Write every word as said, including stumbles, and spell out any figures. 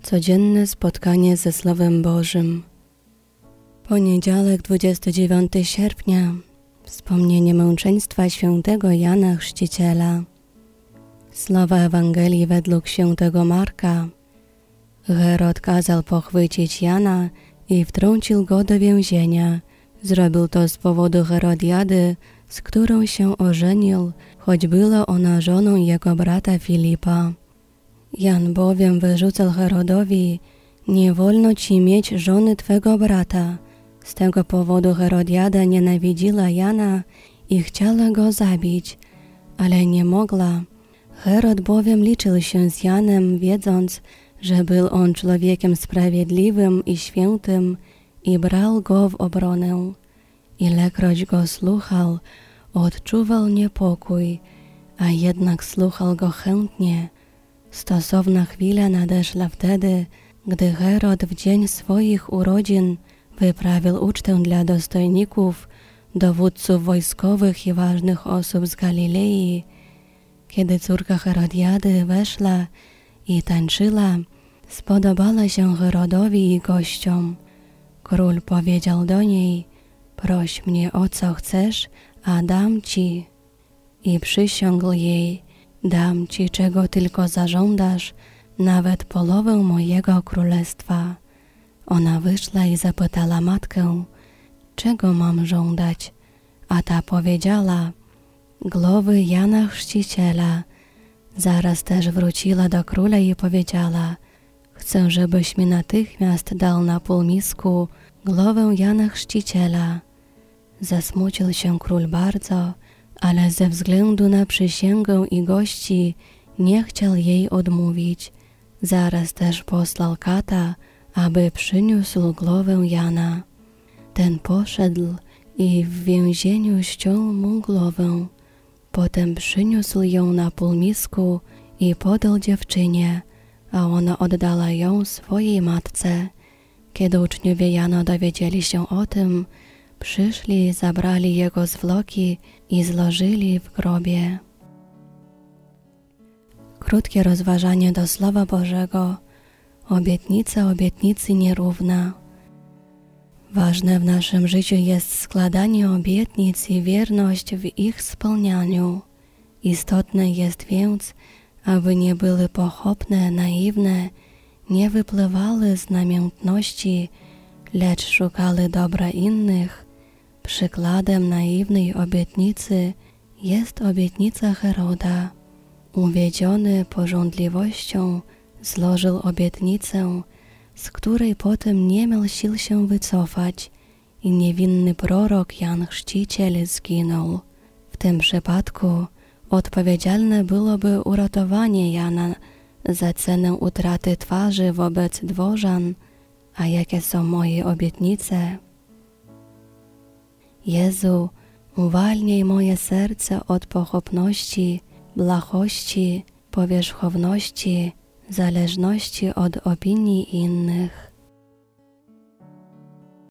Codzienne spotkanie ze Słowem Bożym. Poniedziałek, dwudziestego dziewiątego sierpnia. Wspomnienie męczeństwa świętego Jana Chrzciciela. Słowa Ewangelii według świętego Marka. Herod kazał pochwycić Jana i wtrącił go do więzienia. Zrobił to z powodu Herodiady, z którą się ożenił, choć była ona żoną jego brata Filipa. Jan bowiem wyrzucał Herodowi: nie wolno ci mieć żony twego brata. Z tego powodu Herodiada nienawidziła Jana i chciała go zabić, ale nie mogła. Herod bowiem liczył się z Janem, wiedząc, że był on człowiekiem sprawiedliwym i świętym, i brał go w obronę. Ilekroć go słuchał, odczuwał niepokój, a jednak słuchał go chętnie. Stosowna chwila nadeszła wtedy, gdy Herod w dzień swoich urodzin wyprawił ucztę dla dostojników, dowódców wojskowych i ważnych osób z Galilei. Kiedy córka Herodiady weszła i tańczyła, spodobała się Herodowi i gościom. Król powiedział do niej: proś mnie o co chcesz, a dam ci. I przysiągł jej: dam ci czego tylko zażądasz, nawet połowę mojego królestwa. Ona wyszła i zapytała matkę: czego mam żądać? A ta powiedziała: głowy Jana Chrzciciela. Zaraz też wróciła do króla i powiedziała: chcę, żebyś mi natychmiast dał na półmisku głowę Jana Chrzciciela. Zasmucił się król bardzo, ale ze względu na przysięgę i gości nie chciał jej odmówić. Zaraz też posłał kata, aby przyniósł głowę Jana. Ten poszedł i w więzieniu ściął mu głowę. Potem przyniósł ją na półmisku i podał dziewczynie, a ona oddała ją swojej matce. Kiedy uczniowie Jana dowiedzieli się o tym, przyszli, zabrali jego zwłoki i złożyli w grobie. Krótkie rozważanie do Słowa Bożego. Obietnica obietnicy nierówna. Ważne w naszym życiu jest składanie obietnic i wierność w ich spełnianiu. Istotne jest więc, aby nie były pochopne, naiwne, nie wypływały z namiętności, lecz szukały dobra innych. Przykładem naiwnej obietnicy jest obietnica Heroda. Uwiedziony pożądliwością złożył obietnicę, z której potem nie miał sił się wycofać, i niewinny prorok Jan Chrzciciel zginął. W tym przypadku odpowiedzialne byłoby uratowanie Jana za cenę utraty twarzy wobec dworzan. A jakie są moje obietnice? Jezu, uwalnij moje serce od pochopności, blachości, powierzchowności, zależności od opinii innych.